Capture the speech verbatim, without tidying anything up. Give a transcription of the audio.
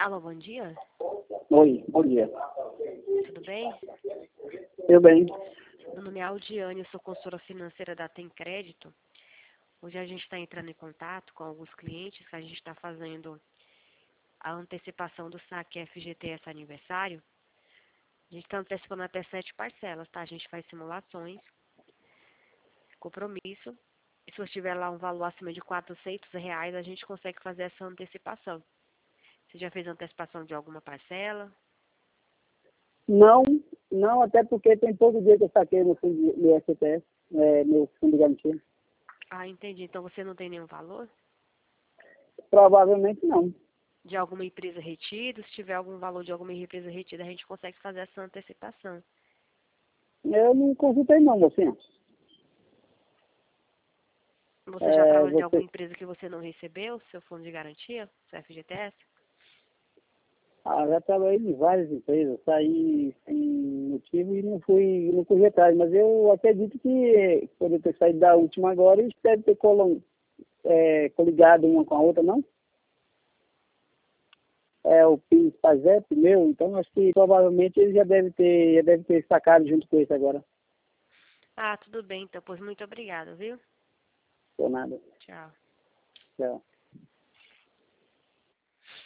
Alô, bom dia. Oi, bom dia. Tudo bem? Eu bem. Meu nome é Aldiane, eu sou consultora financeira da Tem Crédito. Hoje a gente está entrando em contato com alguns clientes que a gente está fazendo a antecipação do saque F G T S aniversário. A gente está antecipando até sete parcelas, tá? A gente faz simulações, compromisso. E se você tiver lá um valor acima de quatrocentos reais, a gente consegue fazer essa antecipação. Você já fez antecipação de alguma parcela? Não, não, até porque tem pouco dia que eu saquei no fundo do S T S, é, meu fundo de garantia. Ah, entendi. Então você não tem nenhum valor Provavelmente não. de alguma empresa retida? Se tiver algum valor de alguma empresa retida, a gente consegue fazer essa antecipação. Eu não consultei não, mocinha. Você já É, trabalhou de alguma você, empresa que você não recebeu seu fundo de garantia, seu F G T S? ah, já trabalhei em várias empresas, saí sem motivo e não fui, não fui atrás, mas eu acredito que por eu ter saído da última agora, eles devem ter colon, é, coligado uma com a outra, não? É o PIS PASEP meu, então acho que provavelmente ele já deve ter, já deve ter sacado junto com esse agora. Ah, tudo bem, então, pois muito obrigada, viu? Por nada. Tchau. Tchau.